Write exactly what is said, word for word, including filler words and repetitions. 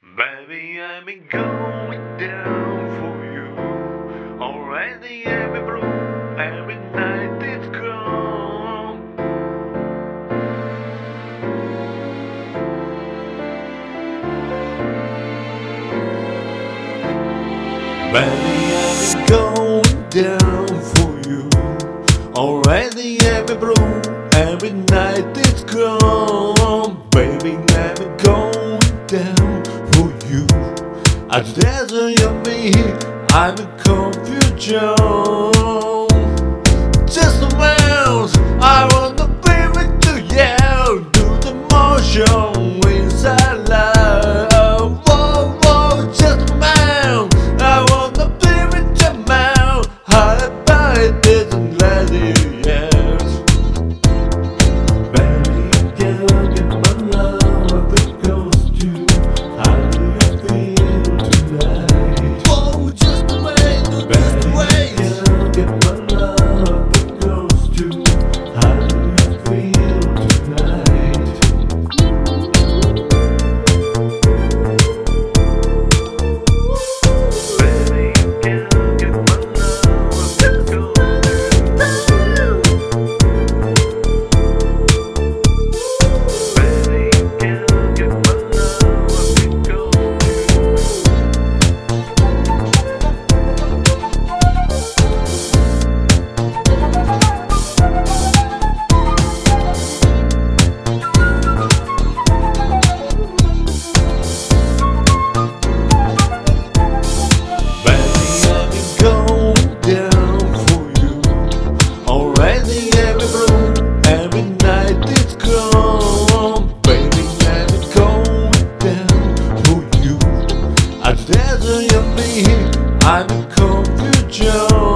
Baby, I'm going down for you. Already every blue, every night it's gone. Baby, I'm going down for you. Already every blue, every night it's gone. Baby, I'm going down for you. As desert you me, I'm in confusion. Just a mouse, I wanna be with you, yeah. Do the motion inside love. Whoa, whoa, just a mouse, I wanna be with you, mouse. How about it isn't let you, yes. Baby, you get my love if it goes to. How do you feel tonight? Whoa, just the way, just the way. You get my love if it goes to. How do you feel tonight? Baby, you can get my love if it goes to. Baby, you can get my love if it goes to. Baby, I've been going down for you. Already every blue, every night it's gone. Baby, I've been going down for you. As desert you me, I'm in confusion.